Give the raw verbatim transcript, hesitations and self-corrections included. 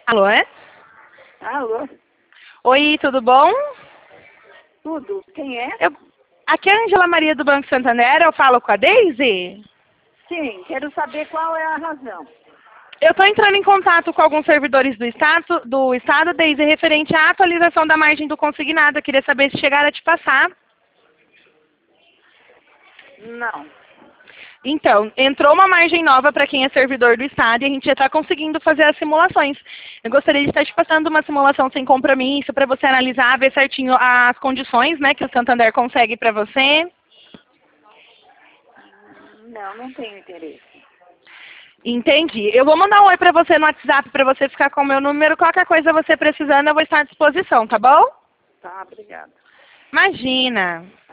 Alô, é? Alô? Oi, tudo bom? Tudo. Quem é? Eu, aqui é a Angela Maria do Banco Santander, eu falo com a Deise? Sim, quero saber qual é a razão. Eu estou entrando em contato com alguns servidores do Estado, do Estado, Deise, referente à atualização da margem do consignado. Eu queria saber se chegaram a te passar. Não. Então, entrou uma margem nova para quem é servidor do Estado e a gente já está conseguindo fazer as simulações. Eu gostaria de estar te passando uma simulação sem compromisso para você analisar, ver certinho as condições, né, que o Santander consegue para você. Não, não tenho interesse. Entendi. Eu vou mandar um oi para você no WhatsApp para você ficar com o meu número. Qualquer coisa você precisando, eu vou estar à disposição, tá bom? Tá, obrigada. Imagina.